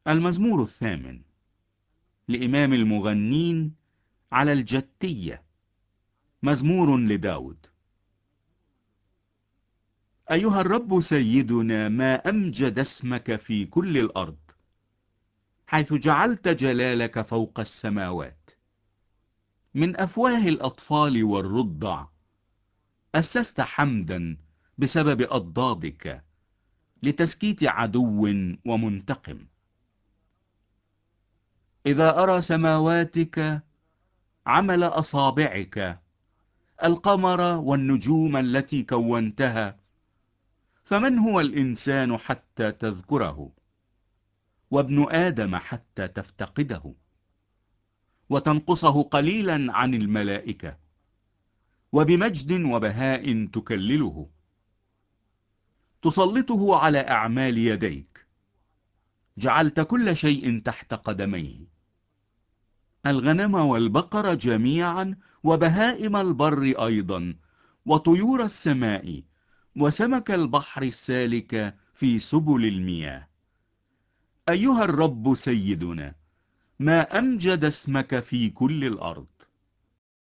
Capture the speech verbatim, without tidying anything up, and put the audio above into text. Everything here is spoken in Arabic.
المزمور الثامن لإمام المغنين على الجتية، مزمور لداود. أيها الرب سيدنا، ما أمجد اسمك في كل الأرض، حيث جعلت جلالك فوق السماوات. من أفواه الأطفال والرضع أسست حمدا بسبب أضدادك، لتسكيت عدو ومنتقم. إذا أرى سماواتك عمل أصابعك، القمر والنجوم التي كونتها، فمن هو الإنسان حتى تذكره، وابن آدم حتى تفتقده، وتنقصه قليلا عن الملائكة، وبمجد وبهاء تكلله، تسلطه على أعمال يديك، جعلت كل شيء تحت قدميه، الغنم والبقر جميعا، وبهائم البر أيضا، وطيور السماء، وسمك البحر السالك في سبل المياه. أيها الرب سيدنا، ما أمجد اسمك في كل الأرض.